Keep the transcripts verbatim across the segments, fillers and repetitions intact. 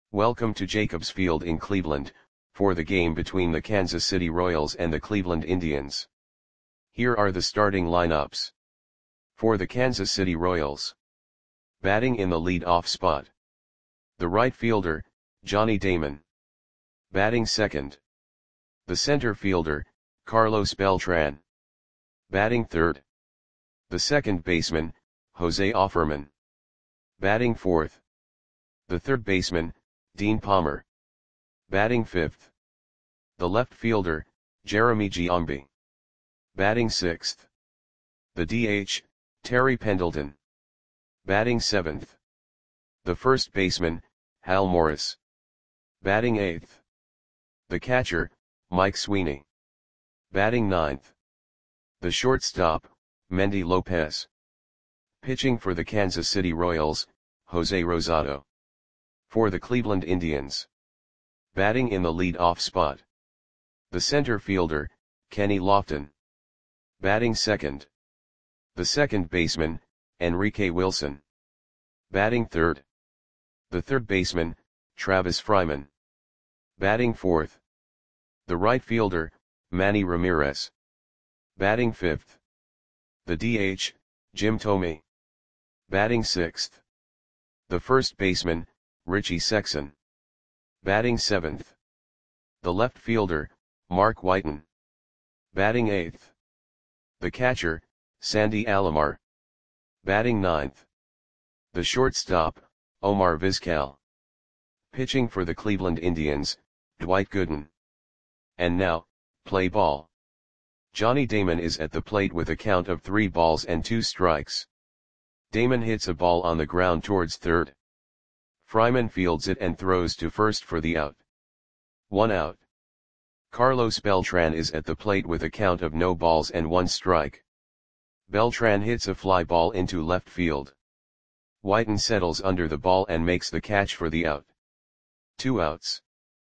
Welcome to Jacobs Field in Cleveland, for the game between the Kansas City Royals and the Cleveland Indians. Here are the starting lineups. For the Kansas City Royals. Batting in the lead-off spot. The right fielder, Johnny Damon. Batting second. The center fielder, Carlos Beltran. Batting third. The second baseman, Jose Offerman. Batting fourth. The third baseman, Dean Palmer. Batting fifth. The left fielder, Jeremy Giambi. Batting sixth. The D H, Terry Pendleton. Batting seventh. The first baseman, Hal Morris. Batting eighth. The catcher, Mike Sweeney. Batting ninth. The shortstop, Mendy Lopez. Pitching for the Kansas City Royals, Jose Rosado. For the Cleveland Indians. Batting in the lead-off spot. The center fielder, Kenny Lofton. Batting second. The second baseman, Enrique Wilson. Batting third. The third baseman, Travis Fryman. Batting fourth. The right fielder, Manny Ramirez. Batting fifth. The D H, Jim Thome. Batting sixth. The first baseman, Richie Sexson. Batting seventh. The left fielder, Mark Whiten. Batting eighth. The catcher, Sandy Alomar. Batting ninth. The shortstop, Omar Vizquel. Pitching for the Cleveland Indians, Dwight Gooden. And now, play ball. Johnny Damon is at the plate with a count of three balls and two strikes. Damon hits a ball on the ground towards third. Fryman fields it and throws to first for the out. One out. Carlos Beltran is at the plate with a count of no balls and one strike. Beltran hits a fly ball into left field. Whiten settles under the ball and makes the catch for the out. Two outs.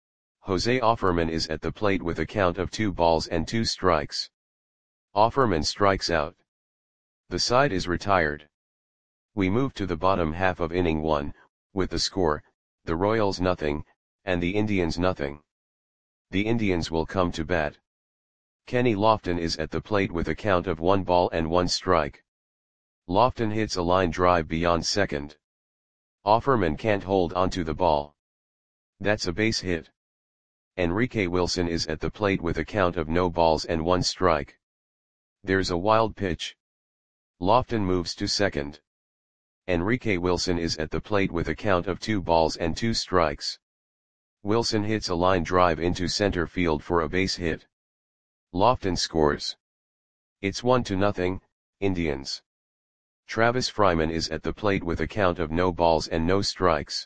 Jose Offerman is at the plate with a count of two balls and two strikes. Offerman strikes out. The side is retired. We move to the bottom half of inning one, with the score, the Royals nothing, and the Indians nothing. The Indians will come to bat. Kenny Lofton is at the plate with a count of one ball and one strike. Lofton hits a line drive beyond second. Offerman can't hold onto the ball. That's a base hit. Enrique Wilson is at the plate with a count of no balls and one strike. There's a wild pitch. Lofton moves to second. Enrique Wilson is at the plate with a count of two balls and two strikes. Wilson hits a line drive into center field for a base hit. Lofton scores. It's one to nothing, Indians. Travis Fryman is at the plate with a count of no balls and no strikes.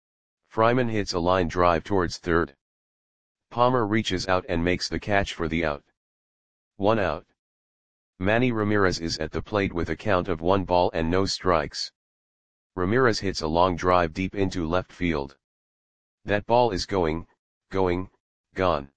Fryman hits a line drive towards third. Palmer reaches out and makes the catch for the out. One out. Manny Ramirez is at the plate with a count of one ball and no strikes. Ramirez hits a long drive deep into left field. That ball is going, going, gone.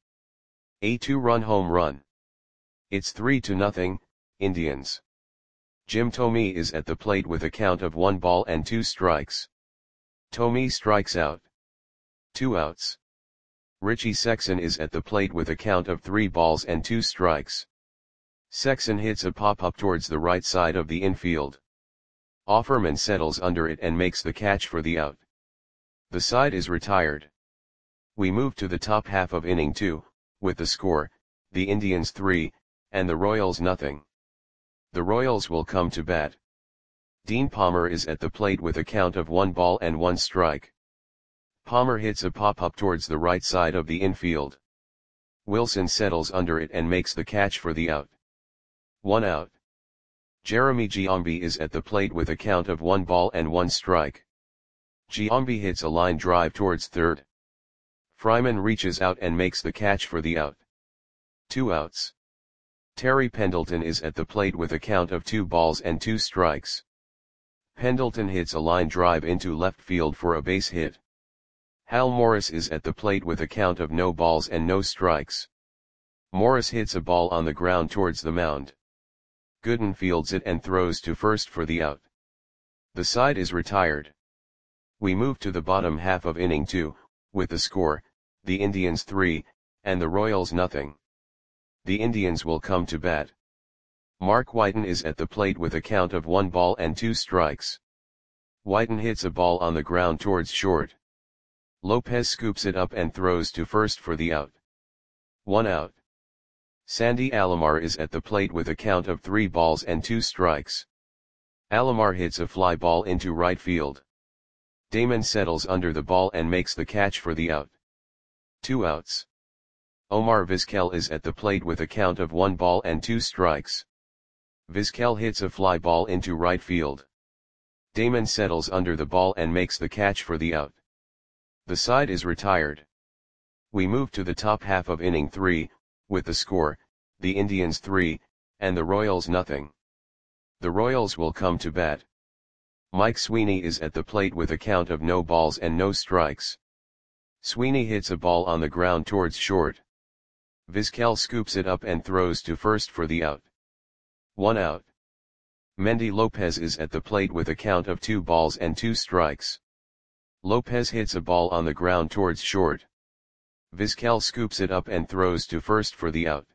A two-run home run. It's three to nothing, Indians. Jim Thome is at the plate with a count of one ball and two strikes. Thome strikes out. Two outs. Richie Sexson is at the plate with a count of three balls and two strikes. Sexson hits a pop-up towards the right side of the infield. Offerman settles under it and makes the catch for the out. The side is retired. We move to the top half of inning two, with the score, the Indians three, and the Royals nothing. The Royals will come to bat. Dean Palmer is at the plate with a count of one ball and one strike. Palmer hits a pop-up towards the right side of the infield. Wilson settles under it and makes the catch for the out. One out. Jeremy Giambi is at the plate with a count of one ball and one strike. Giambi hits a line drive towards third. Fryman reaches out and makes the catch for the out. Two outs. Terry Pendleton is at the plate with a count of two balls and two strikes. Pendleton hits a line drive into left field for a base hit. Hal Morris is at the plate with a count of no balls and no strikes. Morris hits a ball on the ground towards the mound. Gooden fields it and throws to first for the out. The side is retired. We move to the bottom half of inning two, with the score, the Indians three, and the Royals nothing. The Indians will come to bat. Mark Whiten is at the plate with a count of one ball and two strikes. Whiten hits a ball on the ground towards short. Lopez scoops it up and throws to first for the out. One out. Sandy Alomar is at the plate with a count of three balls and two strikes. Alomar hits a fly ball into right field. Damon settles under the ball and makes the catch for the out. Two outs. Omar Vizquel is at the plate with a count of one ball and two strikes. Vizquel hits a fly ball into right field. Damon settles under the ball and makes the catch for the out. The side is retired. We move to the top half of inning three, with the score, the Indians three, and the Royals nothing. The Royals will come to bat. Mike Sweeney is at the plate with a count of no balls and no strikes. Sweeney hits a ball on the ground towards short. Vizquel scoops it up and throws to first for the out. One out. Mendy Lopez is at the plate with a count of two balls and two strikes. Lopez hits a ball on the ground towards short. Vizquel scoops it up and throws to first for the out.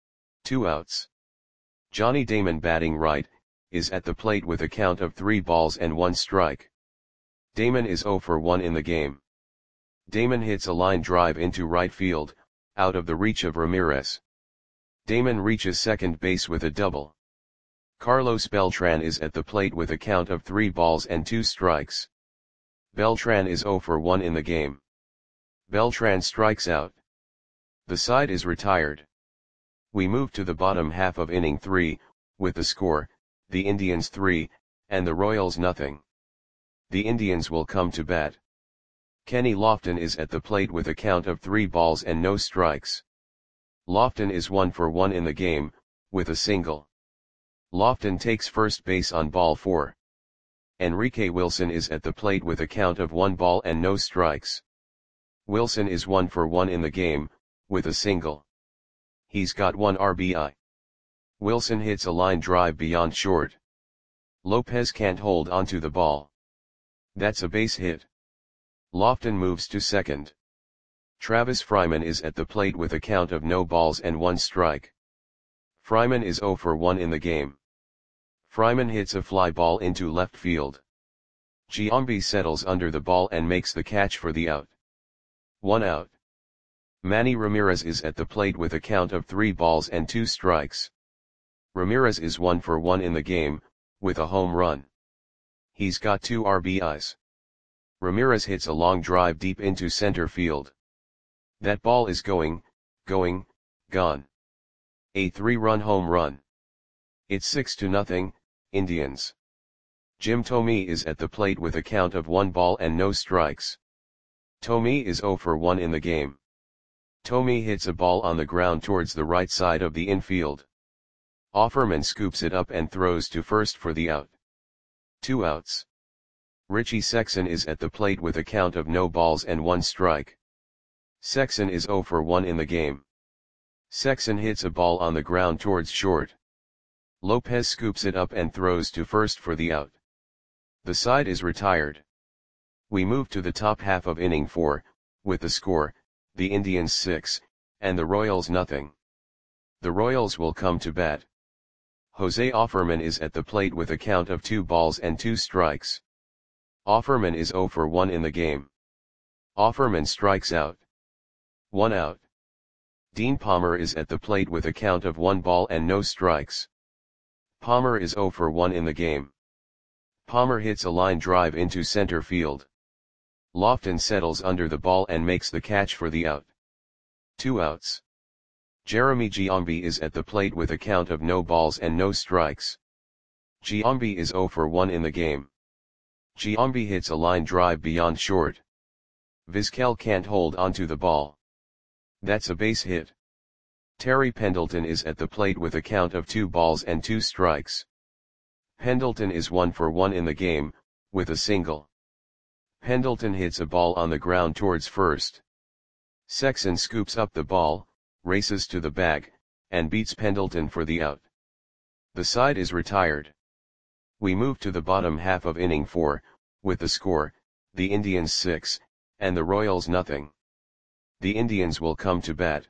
Two outs. Johnny Damon batting right, is at the plate with a count of three balls and one strike. Damon is oh for one in the game. Damon hits a line drive into right field, out of the reach of Ramirez. Damon reaches second base with a double. Carlos Beltran is at the plate with a count of three balls and two strikes. Beltran is oh for one in the game. Beltran strikes out. The side is retired. We move to the bottom half of inning three, with the score, the Indians three, and the Royals nothing. The Indians will come to bat. Kenny Lofton is at the plate with a count of three balls and no strikes. Lofton is one for one in the game, with a single. Lofton takes first base on ball four. Enrique Wilson is at the plate with a count of one ball and no strikes. Wilson is one for one in the game, with a single. He's got one R B I. Wilson hits a line drive beyond short. Lopez can't hold onto the ball. That's a base hit. Lofton moves to second. Travis Fryman is at the plate with a count of no balls and one strike. Fryman is oh for one in the game. Fryman hits a fly ball into left field. Giambi settles under the ball and makes the catch for the out. One out. Manny Ramirez is at the plate with a count of three balls and two strikes. Ramirez is one for one in the game, with a home run. He's got two R B Is. Ramirez hits a long drive deep into center field. That ball is going, going, gone. A three-run home run. It's six to nothing, Indians. Jim Thome is at the plate with a count of one ball and no strikes. Thome is oh for one in the game. Thome hits a ball on the ground towards the right side of the infield. Offerman scoops it up and throws to first for the out. Two outs. Richie Sexson is at the plate with a count of no balls and one strike. Sexson is oh for one in the game. Sexson hits a ball on the ground towards short. Lopez scoops it up and throws to first for the out. The side is retired. We move to the top half of inning four, with the score, the Indians six, and the Royals nothing. The Royals will come to bat. Jose Offerman is at the plate with a count of two balls and two strikes. Offerman is oh for one in the game. Offerman strikes out. One out. Dean Palmer is at the plate with a count of one ball and no strikes. Palmer is oh for one in the game. Palmer hits a line drive into center field. Lofton settles under the ball and makes the catch for the out. Two outs. Jeremy Giambi is at the plate with a count of no balls and no strikes. Giambi is oh for one in the game. Giambi hits a line drive beyond short. Vizquel can't hold onto the ball. That's a base hit. Terry Pendleton is at the plate with a count of two balls and two strikes. Pendleton is one for one in the game, with a single. Pendleton hits a ball on the ground towards first. Sexson scoops up the ball, races to the bag, and beats Pendleton for the out. The side is retired. We move to the bottom half of inning four, with the score, the Indians six, and the Royals nothing. The Indians will come to bat.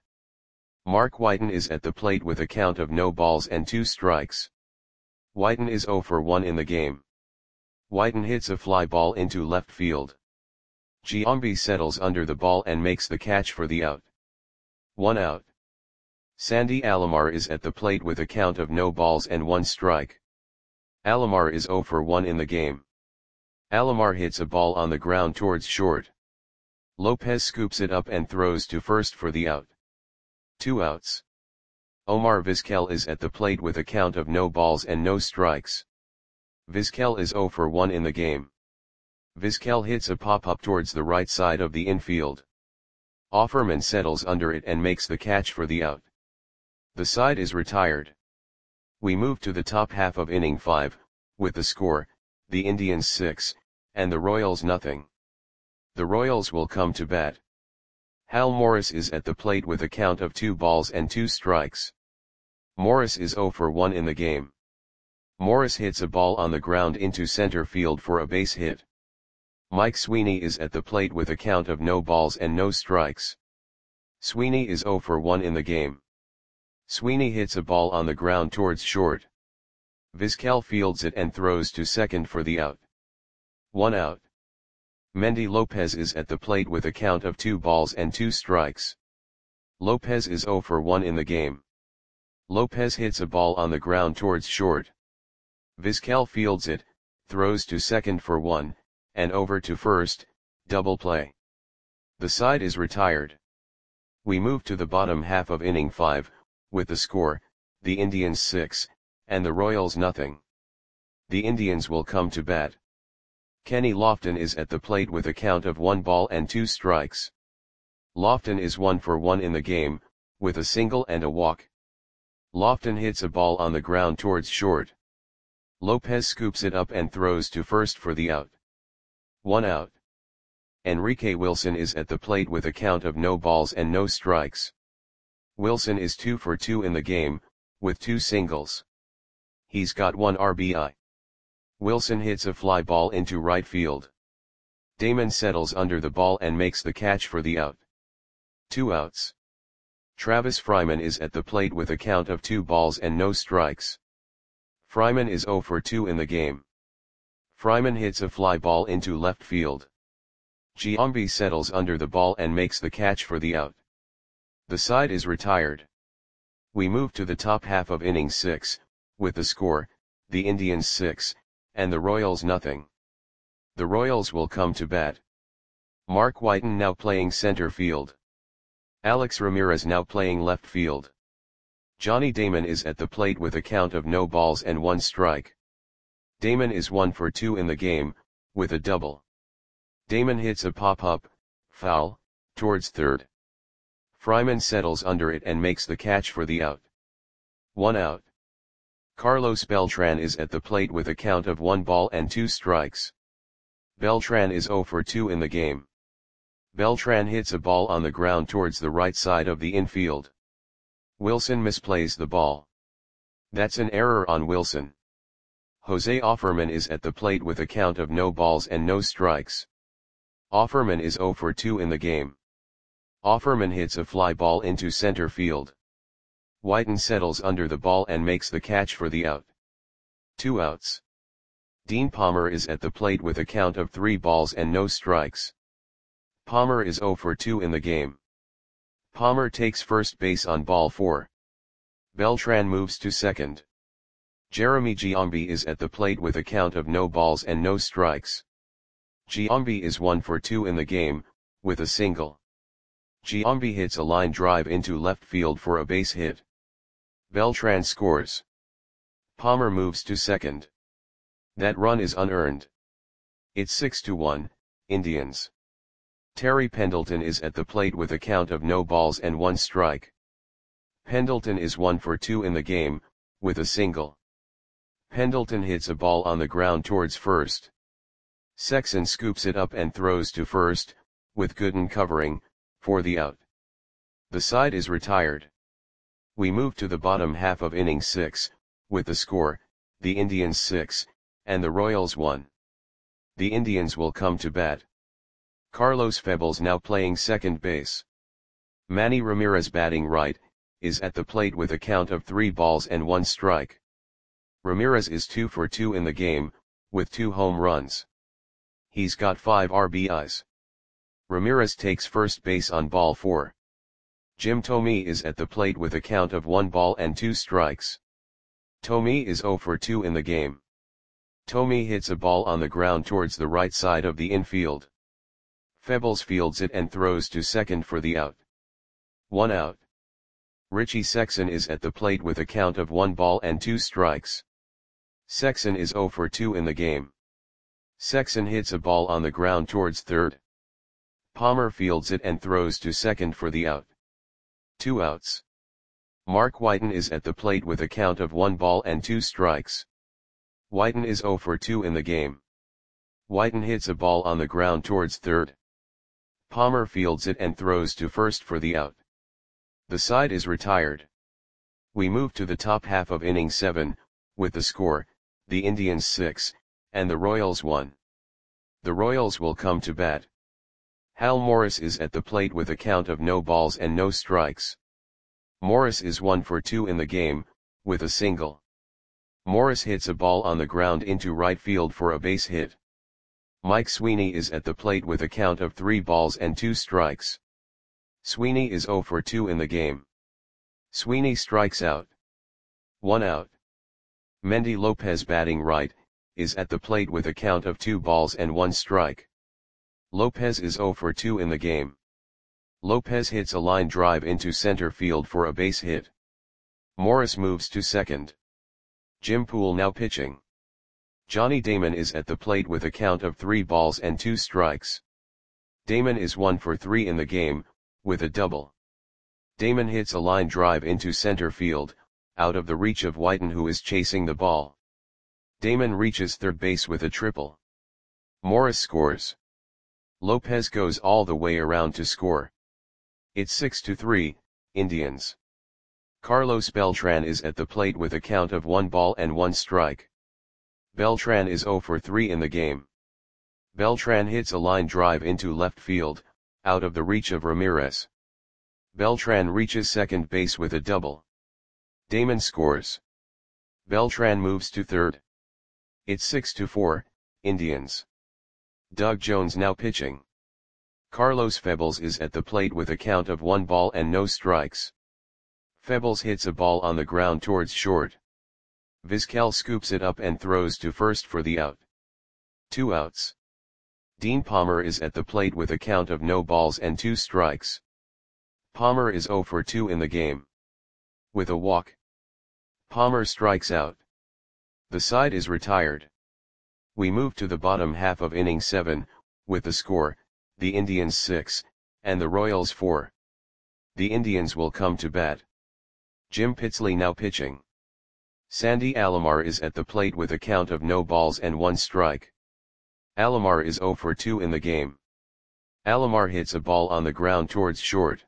Mark Whiten is at the plate with a count of no balls and two strikes. Whiten is oh for one in the game. Whiten hits a fly ball into left field. Giambi settles under the ball and makes the catch for the out. One out. Sandy Alomar is at the plate with a count of no balls and one strike. Alomar is oh for one in the game. Alomar hits a ball on the ground towards short. Lopez scoops it up and throws to first for the out. Two outs. Omar Vizquel is at the plate with a count of no balls and no strikes. Vizquel is oh for one in the game. Vizquel hits a pop-up towards the right side of the infield. Offerman settles under it and makes the catch for the out. The side is retired. We move to the top half of inning five, with the score, the Indians six, and the Royals nothing. The Royals will come to bat. Hal Morris is at the plate with a count of two balls and two strikes. Morris is oh for one in the game. Morris hits a ball on the ground into center field for a base hit. Mike Sweeney is at the plate with a count of no balls and no strikes. Sweeney is oh for one in the game. Sweeney hits a ball on the ground towards short. Vizquel fields it and throws to second for the out. One out. Mendy Lopez is at the plate with a count of two balls and two strikes. Lopez is oh for one in the game. Lopez hits a ball on the ground towards short. Vizquel fields it, throws to second for one, and over to first, double play. The side is retired. We move to the bottom half of inning five, with the score, the Indians six, and the Royals nothing. The Indians will come to bat. Kenny Lofton is at the plate with a count of one ball and two strikes. Lofton is one for one in the game, with a single and a walk. Lofton hits a ball on the ground towards short. Lopez scoops it up and throws to first for the out. One out. Enrique Wilson is at the plate with a count of no balls and no strikes. Wilson is two for two in the game, with two singles. He's got one R B I. Wilson hits a fly ball into right field. Damon settles under the ball and makes the catch for the out. Two outs. Travis Fryman is at the plate with a count of two balls and no strikes. Fryman is oh for two in the game. Fryman hits a fly ball into left field. Giambi settles under the ball and makes the catch for the out. The side is retired. We move to the top half of inning six, with the score, the Indians six, and the Royals nothing. The Royals will come to bat. Mark Whiten now playing center field. Alex Ramirez now playing left field. Johnny Damon is at the plate with a count of no balls and one strike. Damon is one for two in the game, with a double. Damon hits a pop-up, foul, towards third. Fryman settles under it and makes the catch for the out. One out. Carlos Beltran is at the plate with a count of one ball and two strikes. Beltran is oh for two in the game. Beltran hits a ball on the ground towards the right side of the infield. Wilson misplays the ball. That's an error on Wilson. Jose Offerman is at the plate with a count of no balls and no strikes. Offerman is oh for two in the game. Offerman hits a fly ball into center field. Whiten settles under the ball and makes the catch for the out. Two outs. Dean Palmer is at the plate with a count of three balls and no strikes. Palmer is oh for two in the game. Palmer takes first base on ball four. Beltran moves to second. Jeremy Giambi is at the plate with a count of no balls and no strikes. Giambi is one for two in the game, with a single. Giambi hits a line drive into left field for a base hit. Beltran scores. Palmer moves to second. That run is unearned. It's six to one, Indians. Terry Pendleton is at the plate with a count of no balls and one strike. Pendleton is one for two in the game, with a single. Pendleton hits a ball on the ground towards first. Sexson scoops it up and throws to first, with Gooden covering, for the out. The side is retired. We move to the bottom half of inning six, with the score, the Indians six, and the Royals one. The Indians will come to bat. Carlos Febles now playing second base. Manny Ramirez batting right, is at the plate with a count of three balls and one strike. Ramirez is two for two in the game, with two home runs. He's got five R B Is. Ramirez takes first base on ball four. Jim Thome is at the plate with a count of one ball and two strikes. Thome is zero for two in the game. Thome hits a ball on the ground towards the right side of the infield. Febles fields it and throws to second for the out. One out. Richie Sexson is at the plate with a count of one ball and two strikes. Sexson is zero for two in the game. Sexson hits a ball on the ground towards third. Palmer fields it and throws to second for the out. Two outs. Mark Whiten is at the plate with a count of one ball and two strikes. Whiten is zero for two in the game. Whiten hits a ball on the ground towards third. Palmer fields it and throws to first for the out. The side is retired. We move to the top half of inning seven, with the score, the Indians six, and the Royals one. The Royals will come to bat. Hal Morris is at the plate with a count of no balls and no strikes. Morris is one for two in the game, with a single. Morris hits a ball on the ground into right field for a base hit. Mike Sweeney is at the plate with a count of three balls and two strikes. Sweeney is zero for two in the game. Sweeney strikes out. One out. Mendy Lopez batting right, is at the plate with a count of two balls and one strike. Lopez is zero for two in the game. Lopez hits a line drive into center field for a base hit. Morris moves to second. Jim Poole now pitching. Johnny Damon is at the plate with a count of three balls and two strikes. Damon is one for three in the game, with a double. Damon hits a line drive into center field, out of the reach of Whiten who is chasing the ball. Damon reaches third base with a triple. Morris scores. Lopez goes all the way around to score. It's six to three, Indians. Carlos Beltran is at the plate with a count of one ball and one strike. Beltran is zero for three in the game. Beltran hits a line drive into left field, out of the reach of Ramirez. Beltran reaches second base with a double. Damon scores. Beltran moves to third. It's six to four, Indians. Doug Jones now pitching. Carlos Febles is at the plate with a count of one ball and no strikes. Febles hits a ball on the ground towards short. Vizquel scoops it up and throws to first for the out. Two outs. Dean Palmer is at the plate with a count of no balls and two strikes. Palmer is zero for two in the game. With a walk. Palmer strikes out. The side is retired. We move to the bottom half of inning seven, with the score, the Indians six, and the Royals four. The Indians will come to bat. Jim Pitsley now pitching. Sandy Alomar is at the plate with a count of no balls and one strike. Alomar is zero for two in the game. Alomar hits a ball on the ground towards short.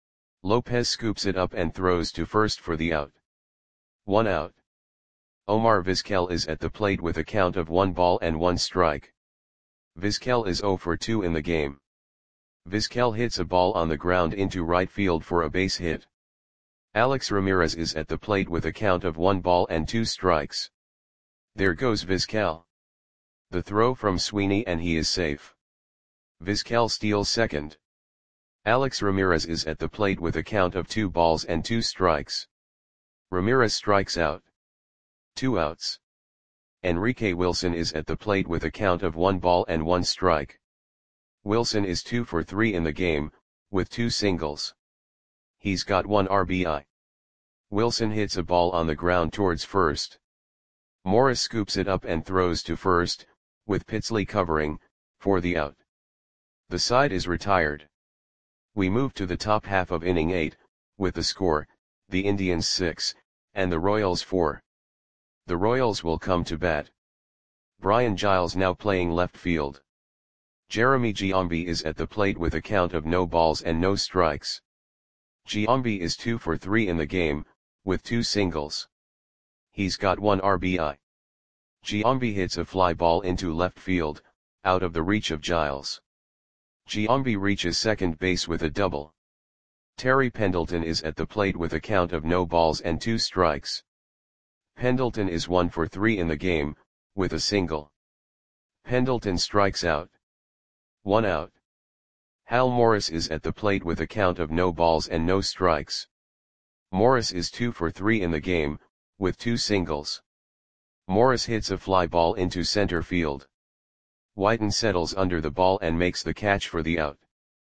Lopez scoops it up and throws to first for the out. One out. Omar Vizquel is at the plate with a count of one ball and one strike. Vizquel is zero for two in the game. Vizquel hits a ball on the ground into right field for a base hit. Alex Ramirez is at the plate with a count of one ball and two strikes. There goes Vizquel. The throw from Sweeney and he is safe. Vizquel steals second. Alex Ramirez is at the plate with a count of two balls and two strikes. Ramirez strikes out. Two outs. Enrique Wilson is at the plate with a count of one ball and one strike. Wilson is two for three in the game, with two singles. He's got one R B I. Wilson hits a ball on the ground towards first. Morris scoops it up and throws to first, with Pitsley covering, for the out. The side is retired. We move to the top half of inning eight, with the score, the Indians six, and the Royals four. The Royals will come to bat. Brian Giles now playing left field. Jeremy Giambi is at the plate with a count of no balls and no strikes. Giambi is two for three in the game, with two singles. He's got one R B I. Giambi hits a fly ball into left field, out of the reach of Giles. Giambi reaches second base with a double. Terry Pendleton is at the plate with a count of no balls and two strikes. Pendleton is one for three in the game, with a single. Pendleton strikes out. One out. Hal Morris is at the plate with a count of no balls and no strikes. Morris is two for three in the game, with two singles. Morris hits a fly ball into center field. Whiten settles under the ball and makes the catch for the out.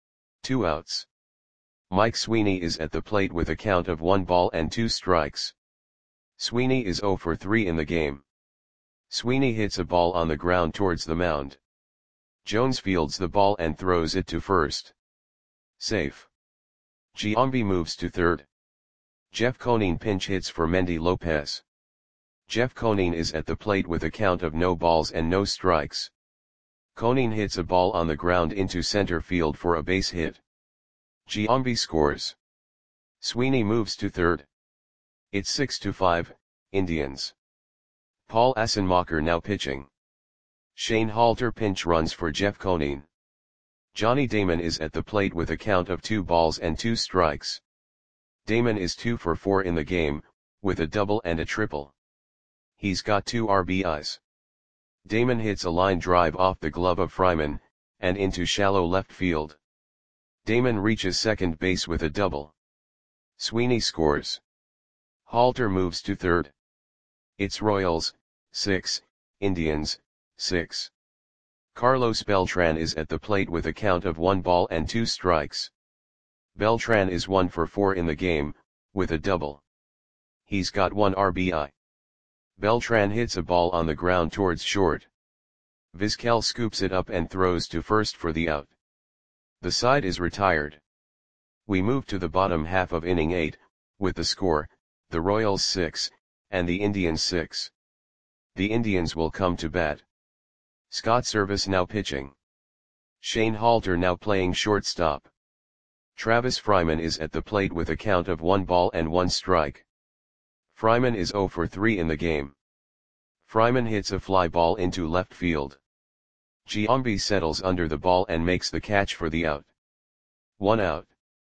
Two outs. Mike Sweeney is at the plate with a count of one ball and two strikes. Sweeney is zero for three in the game. Sweeney hits a ball on the ground towards the mound. Jones fields the ball and throws it to first. Safe. Giambi moves to third. Jeff Conine pinch hits for Mendy Lopez. Jeff Conine is at the plate with a count of no balls and no strikes. Conine hits a ball on the ground into center field for a base hit. Giambi scores. Sweeney moves to third. It's six to five, Indians. Paul Assenmacher now pitching. Shane Halter pinch runs for Jeff Conine. Johnny Damon is at the plate with a count of two balls and two strikes. Damon is two for four in the game, with a double and a triple. He's got two R B Is. Damon hits a line drive off the glove of Fryman, and into shallow left field. Damon reaches second base with a double. Sweeney scores. Halter moves to third. It's Royals, six, Indians, six. Carlos Beltran is at the plate with a count of one ball and two strikes. Beltran is one for four in the game, with a double. He's got one R B I. Beltran hits a ball on the ground towards short. Vizquel scoops it up and throws to first for the out. The side is retired. We move to the bottom half of inning eight, with the score, the Royals six, and the Indians six. The Indians will come to bat. Scott Service now pitching. Shane Halter now playing shortstop. Travis Fryman is at the plate with a count of one ball and one strike. Fryman is zero for three in the game. Fryman hits a fly ball into left field. Giambi settles under the ball and makes the catch for the out. One out.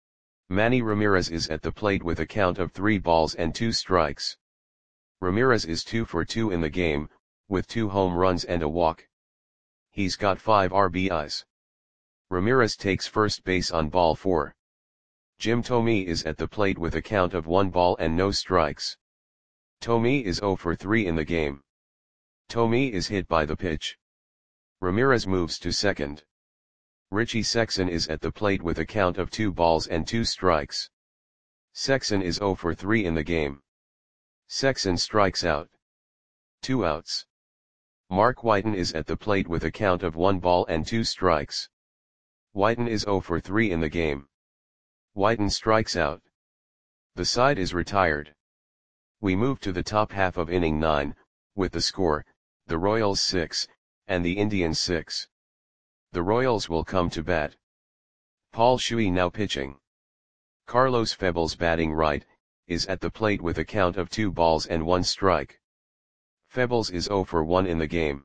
Manny Ramirez is at the plate with a count of three balls and two strikes. Ramirez is two for two in the game, with two home runs and a walk. He's got five R B Is. Ramirez takes first base on ball four. Jim Thome is at the plate with a count of one ball and no strikes. Thome is zero for three in the game. Thome is hit by the pitch. Ramirez moves to second. Richie Sexson is at the plate with a count of two balls and two strikes. Sexson is zero for three in the game. Sexson strikes out. Two outs. Mark Whiten is at the plate with a count of one ball and two strikes. Whiten is zero for three in the game. Whiten strikes out. The side is retired. We move to the top half of inning nine, with the score, the Royals six, and the Indians six. The Royals will come to bat. Paul Shuey now pitching. Carlos Febles batting right, is at the plate with a count of two balls and one strike. Febles is zero for one in the game.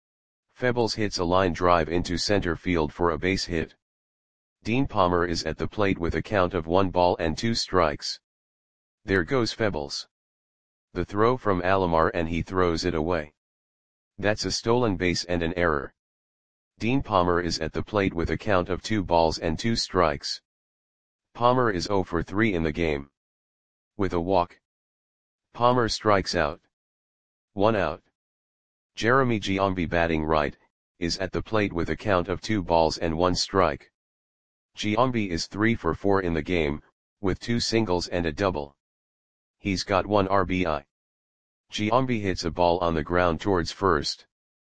Febles hits a line drive into center field for a base hit. Dean Palmer is at the plate with a count of one ball and two strikes. There goes Febles. The throw from Alomar and he throws it away. That's a stolen base and an error. Dean Palmer is at the plate with a count of two balls and two strikes. Palmer is zero for three in the game. With a walk. Palmer strikes out. One out. Jeremy Giambi batting right, is at the plate with a count of two balls and one strike. Giambi is three for four in the game, with two singles and a double. He's got one R B I. Giambi hits a ball on the ground towards first.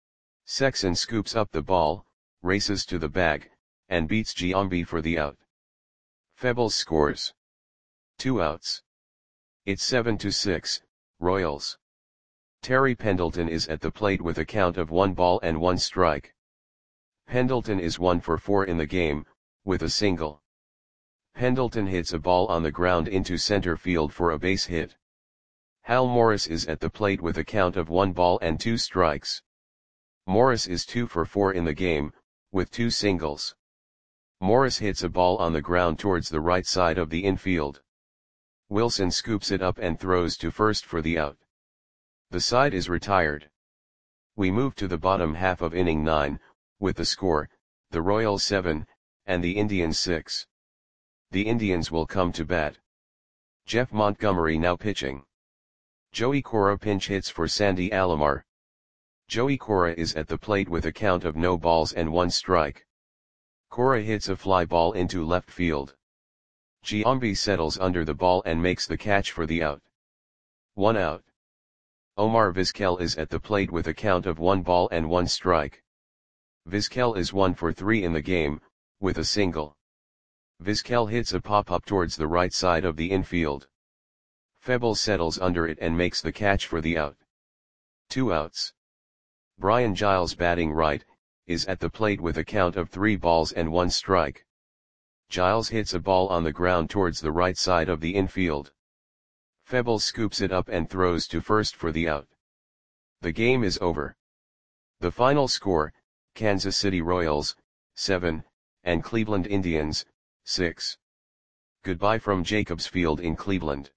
Sexson scoops up the ball, races to the bag, and beats Giambi for the out. Febles scores. Two outs. It's seven to six, Royals. Terry Pendleton is at the plate with a count of one ball and one strike. Pendleton is one for four in the game, with a single. Pendleton hits a ball on the ground into center field for a base hit. Hal Morris is at the plate with a count of one ball and two strikes. Morris is two for four in the game, with two singles. Morris hits a ball on the ground towards the right side of the infield. Wilson scoops it up and throws to first for the out. The side is retired. We move to the bottom half of inning nine, with the score, the Royals seven, and the Indians six. The Indians will come to bat. Jeff Montgomery now pitching. Joey Cora pinch hits for Sandy Alomar. Joey Cora is at the plate with a count of no balls and one strike. Cora hits a fly ball into left field. Giambi settles under the ball and makes the catch for the out. One out. Omar Vizquel is at the plate with a count of one ball and one strike. Vizquel is one for three in the game, with a single. Vizquel hits a pop-up towards the right side of the infield. Febles settles under it and makes the catch for the out. Two outs. Brian Giles batting right, is at the plate with a count of three balls and one strike. Giles hits a ball on the ground towards the right side of the infield. Febles scoops it up and throws to first for the out. The game is over. The final score, Kansas City Royals, seven, and Cleveland Indians, six. Goodbye from Jacobs Field in Cleveland.